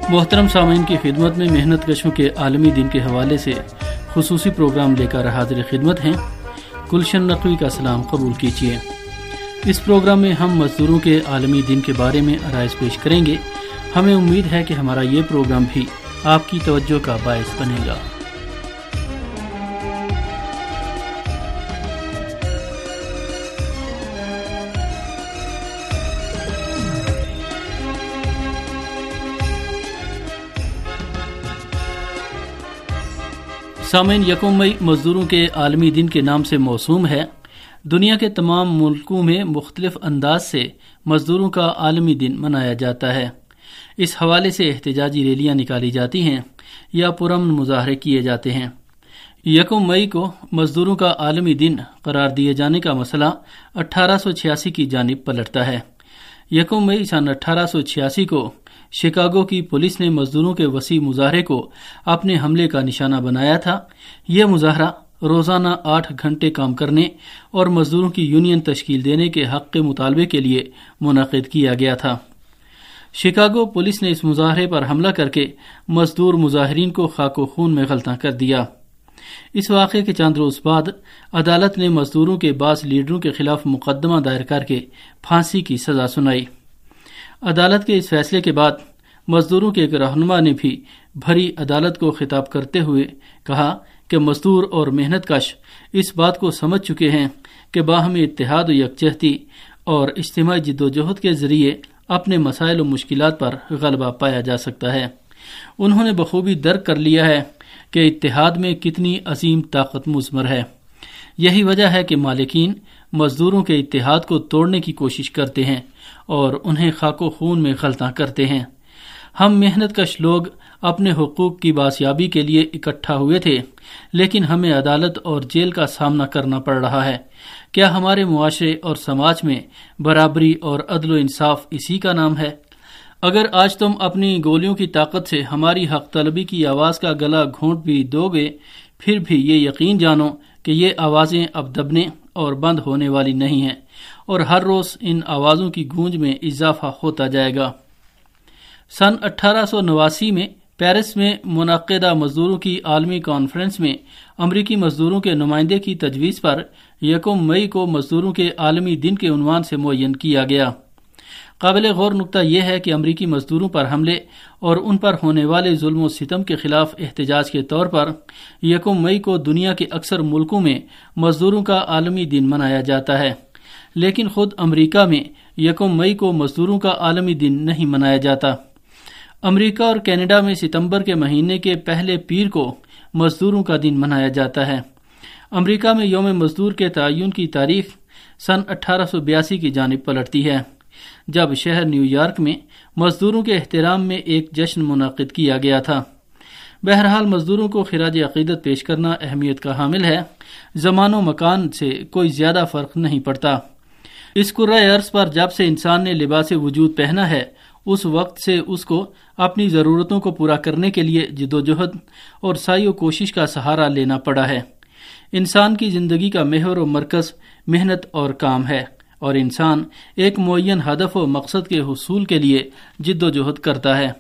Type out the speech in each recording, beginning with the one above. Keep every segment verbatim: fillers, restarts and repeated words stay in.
محترم سامعین کی خدمت میں محنت کشوں کے عالمی دن کے حوالے سے خصوصی پروگرام لے کر حاضر خدمت ہیں۔ گلشن نقوی کا سلام قبول کیجیے۔ اس پروگرام میں ہم مزدوروں کے عالمی دن کے بارے میں آرائز پیش کریں گے۔ ہمیں امید ہے کہ ہمارا یہ پروگرام بھی آپ کی توجہ کا باعث بنے گا۔ سامعین، یکم مئی مزدوروں کے عالمی دن کے نام سے موسوم ہے۔ دنیا کے تمام ملکوں میں مختلف انداز سے مزدوروں کا عالمی دن منایا جاتا ہے۔ اس حوالے سے احتجاجی ریلیاں نکالی جاتی ہیں یا پرامن مظاہرے کیے جاتے ہیں۔ یکم مئی کو مزدوروں کا عالمی دن قرار دیے جانے کا مسئلہ اٹھارہ سو چھیاسی کی جانب پلٹتا ہے۔ یکم مئی سن اٹھارہ سو چھیاسی کو شکاگو کی پولیس نے مزدوروں کے وسیع مظاہرے کو اپنے حملے کا نشانہ بنایا تھا۔ یہ مظاہرہ روزانہ آٹھ گھنٹے کام کرنے اور مزدوروں کی یونین تشکیل دینے کے حق کے مطالبے کے لیے منعقد کیا گیا تھا۔ شکاگو پولیس نے اس مظاہرے پر حملہ کر کے مزدور مظاہرین کو خاک و خون میں غلطاں کر دیا۔ اس واقعے کے چند روز بعد عدالت نے مزدوروں کے بعض لیڈروں کے خلاف مقدمہ دائر کر کے پھانسی کی سزا سنائی۔ عدالت کے اس فیصلے کے بعد مزدوروں کے ایک رہنما نے بھی بھری عدالت کو خطاب کرتے ہوئے کہا کہ مزدور اور محنت کش اس بات کو سمجھ چکے ہیں کہ باہمی اتحاد و یکجہتی اور اجتماعی جد و جہد کے ذریعے اپنے مسائل و مشکلات پر غلبہ پایا جا سکتا ہے۔ انہوں نے بخوبی درک کر لیا ہے کہ اتحاد میں کتنی عظیم طاقت مضمر ہے۔ یہی وجہ ہے کہ مالکین مزدوروں کے اتحاد کو توڑنے کی کوشش کرتے ہیں اور انہیں خاک و خون میں غلطاں کرتے ہیں۔ ہم محنت کش لوگ اپنے حقوق کی بازیابی کے لیے اکٹھا ہوئے تھے، لیکن ہمیں عدالت اور جیل کا سامنا کرنا پڑ رہا ہے۔ کیا ہمارے معاشرے اور سماج میں برابری اور عدل و انصاف اسی کا نام ہے؟ اگر آج تم اپنی گولیوں کی طاقت سے ہماری حق طلبی کی آواز کا گلا گھونٹ بھی دو گے، پھر بھی یہ یقین جانو کہ یہ آوازیں اب دبنے اور بند ہونے والی نہیں ہیں، اور ہر روز ان آوازوں کی گونج میں اضافہ ہوتا جائے گا۔ سن اٹھارہ سو نواسی میں پیرس میں منعقدہ مزدوروں کی عالمی کانفرنس میں امریکی مزدوروں کے نمائندے کی تجویز پر یکم مئی کو مزدوروں کے عالمی دن کے عنوان سے معین کیا گیا۔ قابل غور نکتہ یہ ہے کہ امریکی مزدوروں پر حملے اور ان پر ہونے والے ظلم و ستم کے خلاف احتجاج کے طور پر یکم مئی کو دنیا کے اکثر ملکوں میں مزدوروں کا عالمی دن منایا جاتا ہے، لیکن خود امریکہ میں یکم مئی کو مزدوروں کا عالمی دن نہیں منایا جاتا۔ امریکہ اور کینیڈا میں ستمبر کے مہینے کے پہلے پیر کو مزدوروں کا دن منایا جاتا ہے۔ امریکہ میں یوم مزدور کے تعین کی تاریخ سن اٹھارہ سو بیاسی کی جانب پلٹتی ہے، جب شہر نیو یارک میں مزدوروں کے احترام میں ایک جشن منعقد کیا گیا تھا۔ بہرحال مزدوروں کو خراج عقیدت پیش کرنا اہمیت کا حامل ہے۔ زمان و مکان سے کوئی زیادہ فرق نہیں پڑتا۔ اس کرۂ ارض پر جب سے انسان نے لباس وجود پہنا ہے، اس وقت سے اس کو اپنی ضرورتوں کو پورا کرنے کے لیے جد و جہد اور سعی و کوشش کا سہارا لینا پڑا ہے۔ انسان کی زندگی کا محور و مرکز محنت اور کام ہے، اور انسان ایک معین ہدف و مقصد کے حصول کے لیے جد و جہد کرتا ہے۔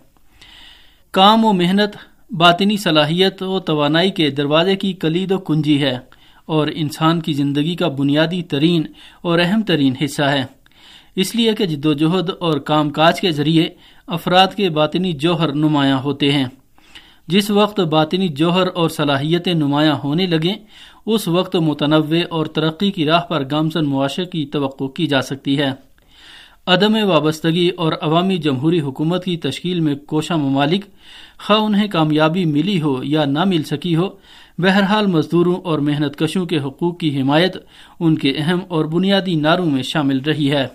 کام و محنت باطنی صلاحیت و توانائی کے دروازے کی کلید و کنجی ہے، اور انسان کی زندگی کا بنیادی ترین اور اہم ترین حصہ ہے، اس لیے کہ جد و جہد اور کام کاج کے ذریعے افراد کے باطنی جوہر نمایاں ہوتے ہیں۔ جس وقت باطنی جوہر اور صلاحیتیں نمایاں ہونے لگیں، اس وقت متنوع اور ترقی کی راہ پر گامزن معاشرے کی توقع کی جا سکتی ہے۔ عدم وابستگی اور عوامی جمہوری حکومت کی تشکیل میں کوشاں ممالک، خواہ انہیں کامیابی ملی ہو یا نہ مل سکی ہو، بہرحال مزدوروں اور محنت کشوں کے حقوق کی حمایت ان کے اہم اور بنیادی نعروں میں شامل رہی ہے۔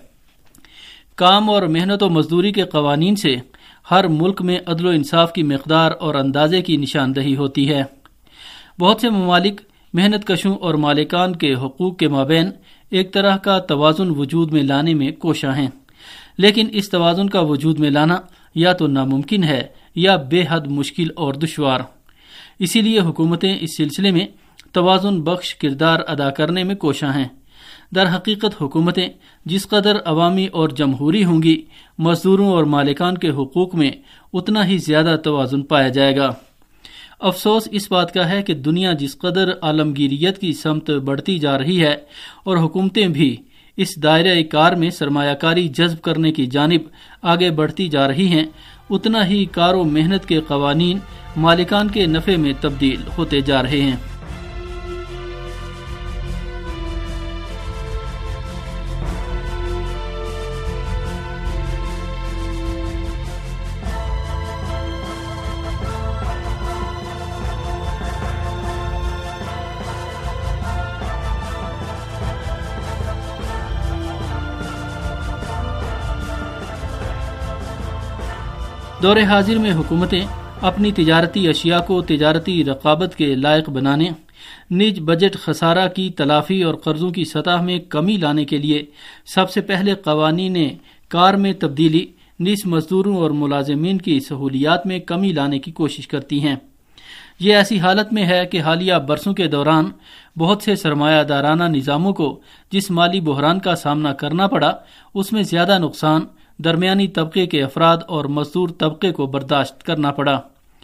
کام اور محنت و مزدوری کے قوانین سے ہر ملک میں عدل و انصاف کی مقدار اور اندازے کی نشاندہی ہوتی ہے۔ بہت سے ممالک محنت کشوں اور مالکان کے حقوق کے مابین ایک طرح کا توازن وجود میں لانے میں کوشاں ہیں، لیکن اس توازن کا وجود میں لانا یا تو ناممکن ہے یا بے حد مشکل اور دشوار۔ اسی لیے حکومتیں اس سلسلے میں توازن بخش کردار ادا کرنے میں کوشاں ہیں، در حقیقت حکومتیں جس قدر عوامی اور جمہوری ہوں گی، مزدوروں اور مالکان کے حقوق میں اتنا ہی زیادہ توازن پایا جائے گا۔ افسوس اس بات کا ہے کہ دنیا جس قدر عالمگیریت کی سمت بڑھتی جا رہی ہے اور حکومتیں بھی اس دائرہ کار میں سرمایہ کاری جذب کرنے کی جانب آگے بڑھتی جا رہی ہیں، اتنا ہی کار و محنت کے قوانین مالکان کے نفع میں تبدیل ہوتے جا رہے ہیں۔ دور حاضر میں حکومتیں اپنی تجارتی اشیاء کو تجارتی رقابت کے لائق بنانے، نج بجٹ خسارہ کی تلافی اور قرضوں کی سطح میں کمی لانے کے لیے سب سے پہلے قوانین کار میں تبدیلی، نیز مزدوروں اور ملازمین کی سہولیات میں کمی لانے کی کوشش کرتی ہیں۔ یہ ایسی حالت میں ہے کہ حالیہ برسوں کے دوران بہت سے سرمایہ دارانہ نظاموں کو جس مالی بحران کا سامنا کرنا پڑا، اس میں زیادہ نقصان درمیانی طبقے کے افراد اور مزدور طبقے کو برداشت کرنا پڑا۔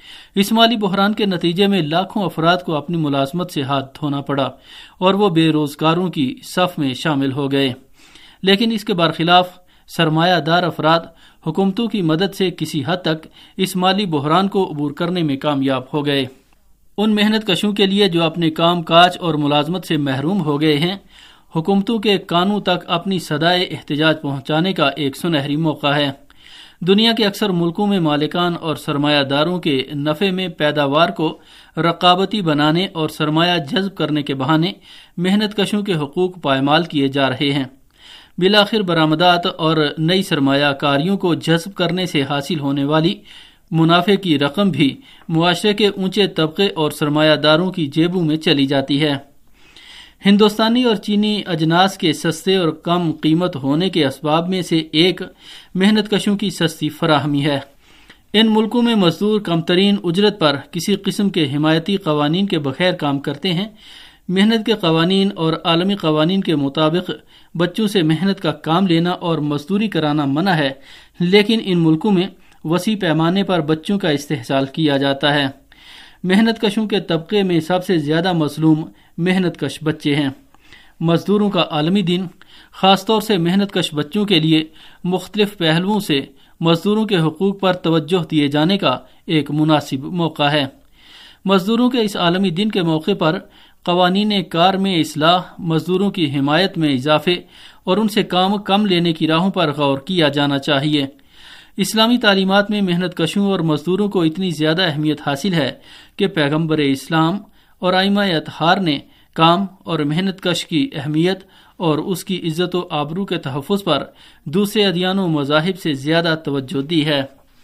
اس مالی بحران کے نتیجے میں لاکھوں افراد کو اپنی ملازمت سے ہاتھ دھونا پڑا اور وہ بے روزگاروں کی صف میں شامل ہو گئے۔ لیکن اس کے برخلاف سرمایہ دار افراد حکومتوں کی مدد سے کسی حد تک اس مالی بحران کو عبور کرنے میں کامیاب ہو گئے۔ ان محنت کشوں کے لیے جو اپنے کام کاج اور ملازمت سے محروم ہو گئے ہیں، حکومتوں کے کانوں تک اپنی صدائے احتجاج پہنچانے کا ایک سنہری موقع ہے۔ دنیا کے اکثر ملکوں میں مالکان اور سرمایہ داروں کے نفع میں پیداوار کو رقابتی بنانے اور سرمایہ جذب کرنے کے بہانے محنت کشوں کے حقوق پائمال کیے جا رہے ہیں۔ بالآخر برآمدات اور نئی سرمایہ کاریوں کو جذب کرنے سے حاصل ہونے والی منافع کی رقم بھی معاشرے کے اونچے طبقے اور سرمایہ داروں کی جیبوں میں چلی جاتی ہے۔ ہندوستانی اور چینی اجناس کے سستے اور کم قیمت ہونے کے اسباب میں سے ایک محنت کشوں کی سستی فراہمی ہے۔ ان ملکوں میں مزدور کم ترین اجرت پر کسی قسم کے حمایتی قوانین کے بغیر کام کرتے ہیں۔ محنت کے قوانین اور عالمی قوانین کے مطابق بچوں سے محنت کا کام لینا اور مزدوری کرانا منع ہے، لیکن ان ملکوں میں وسیع پیمانے پر بچوں کا استحصال کیا جاتا ہے۔ محنت کشوں کے طبقے میں سب سے زیادہ مظلوم محنت کش بچے ہیں۔ مزدوروں کا عالمی دن خاص طور سے محنت کش بچوں کے لیے مختلف پہلوؤں سے مزدوروں کے حقوق پر توجہ دیے جانے کا ایک مناسب موقع ہے۔ مزدوروں کے اس عالمی دن کے موقع پر قوانین کار میں اصلاح، مزدوروں کی حمایت میں اضافے اور ان سے کام کم لینے کی راہوں پر غور کیا جانا چاہیے۔ اسلامی تعلیمات میں محنت کشوں اور مزدوروں کو اتنی زیادہ اہمیت حاصل ہے کہ پیغمبر اسلام اور ائمہ اطہار نے کام اور محنت کش کی اہمیت اور اس کی عزت و آبرو کے تحفظ پر دوسرے ادیان و مذاہب سے زیادہ توجہ دی ہے۔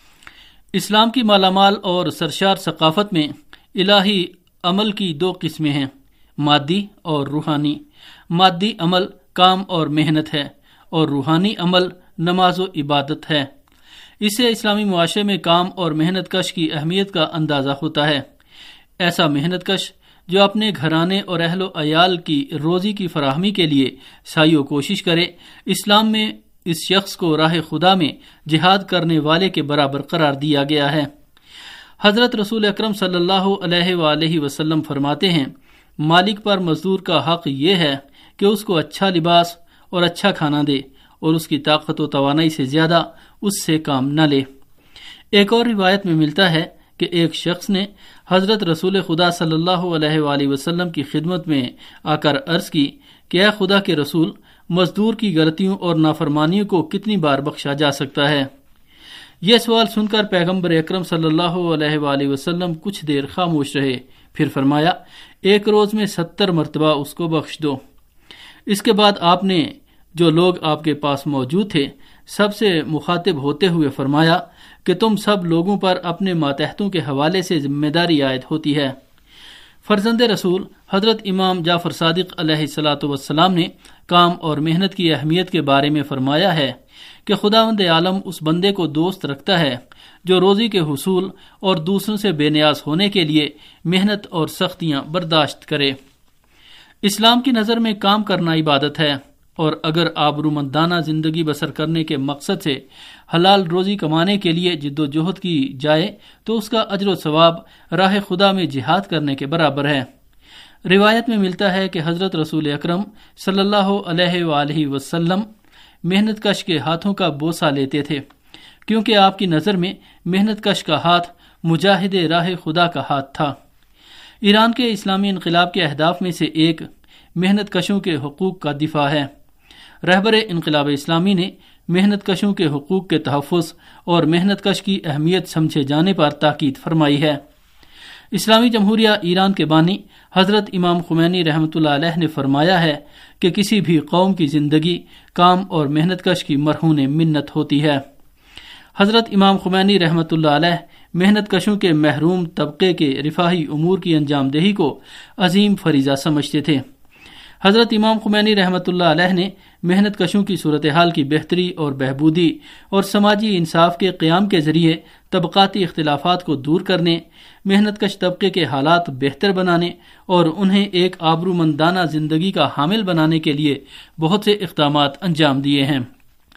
اسلام کی مالا مال اور سرشار ثقافت میں الہی عمل کی دو قسمیں ہیں، مادی اور روحانی۔ مادی عمل کام اور محنت ہے اور روحانی عمل نماز و عبادت ہے۔ اس سے اسلامی معاشرے میں کام اور محنت کش کی اہمیت کا اندازہ ہوتا ہے۔ ایسا محنت کش جو اپنے گھرانے اور اہل و عیال کی روزی کی فراہمی کے لیے سعی و کوشش کرے، اسلام میں اس شخص کو راہ خدا میں جہاد کرنے والے کے برابر قرار دیا گیا ہے۔ حضرت رسول اکرم صلی اللہ علیہ وآلہ وسلم فرماتے ہیں، مالک پر مزدور کا حق یہ ہے کہ اس کو اچھا لباس اور اچھا کھانا دے اور اس کی طاقت و توانائی سے زیادہ اس سے کام نہ لے۔ ایک اور روایت میں ملتا ہے کہ ایک شخص نے حضرت رسول خدا صلی اللہ علیہ وآلہ وسلم کی خدمت میں آ کر عرض کی کہ اے خدا کے رسول، مزدور کی غلطیوں اور نافرمانیوں کو کتنی بار بخشا جا سکتا ہے؟ یہ سوال سن کر پیغمبر اکرم صلی اللہ علیہ وآلہ وسلم کچھ دیر خاموش رہے، پھر فرمایا، ایک روز میں ستر مرتبہ اس کو بخش دو۔ اس کے بعد آپ نے جو لوگ آپ کے پاس موجود تھے سب سے مخاطب ہوتے ہوئے فرمایا کہ تم سب لوگوں پر اپنے ماتحتوں کے حوالے سے ذمہ داری عائد ہوتی ہے۔ فرزند رسول حضرت امام جعفر صادق علیہ الصلاۃ والسلام نے کام اور محنت کی اہمیت کے بارے میں فرمایا ہے کہ خداوند عالم اس بندے کو دوست رکھتا ہے جو روزی کے حصول اور دوسروں سے بے نیاز ہونے کے لیے محنت اور سختیاں برداشت کرے۔ اسلام کی نظر میں کام کرنا عبادت ہے، اور اگر آبرومندانہ زندگی بسر کرنے کے مقصد سے حلال روزی کمانے کے لیے جد و جہد کی جائے تو اس کا اجر و ثواب راہ خدا میں جہاد کرنے کے برابر ہے۔ روایت میں ملتا ہے کہ حضرت رسول اکرم صلی اللہ علیہ وآلہ وسلم محنت کش کے ہاتھوں کا بوسہ لیتے تھے، کیونکہ آپ کی نظر میں محنت کش کا ہاتھ مجاہد راہ خدا کا ہاتھ تھا۔ ایران کے اسلامی انقلاب کے اہداف میں سے ایک محنت کشوں کے حقوق کا دفاع ہے۔ رہبر انقلاب اسلامی نے محنت کشوں کے حقوق کے تحفظ اور محنت کش کی اہمیت سمجھے جانے پر تاکید فرمائی ہے۔ اسلامی جمہوریہ ایران کے بانی حضرت امام خمینی رحمۃ اللہ علیہ نے فرمایا ہے کہ کسی بھی قوم کی زندگی کام اور محنت کش کی مرہون منت ہوتی ہے۔ حضرت امام خمینی رحمۃ اللہ علیہ محنت کشوں کے محروم طبقے کے رفاہی امور کی انجام دہی کو عظیم فریضہ سمجھتے تھے۔ حضرت امام خمینی رحمۃ اللہ علیہ نے محنت کشوں کی صورتحال کی بہتری اور بہبودی اور سماجی انصاف کے قیام کے ذریعے طبقاتی اختلافات کو دور کرنے، محنت کش طبقے کے حالات بہتر بنانے اور انہیں ایک آبرومندانہ زندگی کا حامل بنانے کے لیے بہت سے اقدامات انجام دیے ہیں،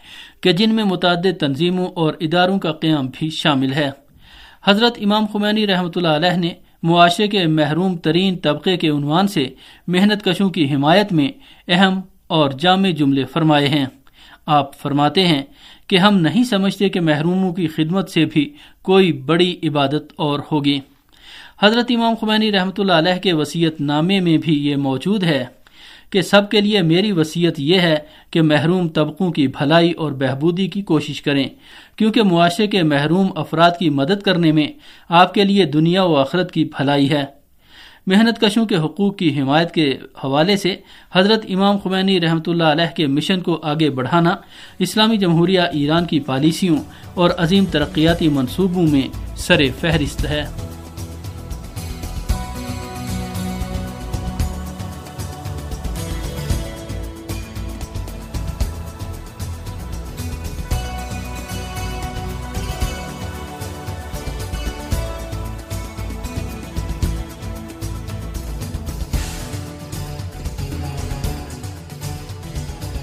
کہ جن میں متعدد تنظیموں اور اداروں کا قیام بھی شامل ہے۔ حضرت امام خمینی رحمۃ اللہ علیہ نے معاشرے کے محروم ترین طبقے کے عنوان سے محنت کشوں کی حمایت میں اہم اور جامع جملے فرمائے ہیں۔ آپ فرماتے ہیں کہ ہم نہیں سمجھتے کہ محروموں کی خدمت سے بھی کوئی بڑی عبادت اور ہوگی۔ حضرت امام خمینی رحمۃ اللہ علیہ کے وصیت نامے میں بھی یہ موجود ہے کہ سب کے لیے میری وصیت یہ ہے کہ محروم طبقوں کی بھلائی اور بہبودی کی کوشش کریں، کیونکہ معاشرے کے محروم افراد کی مدد کرنے میں آپ کے لیے دنیا و آخرت کی بھلائی ہے۔ محنت کشوں کے حقوق کی حمایت کے حوالے سے حضرت امام خمینی رحمۃ اللہ علیہ کے مشن کو آگے بڑھانا اسلامی جمہوریہ ایران کی پالیسیوں اور عظیم ترقیاتی منصوبوں میں سر فہرست ہے۔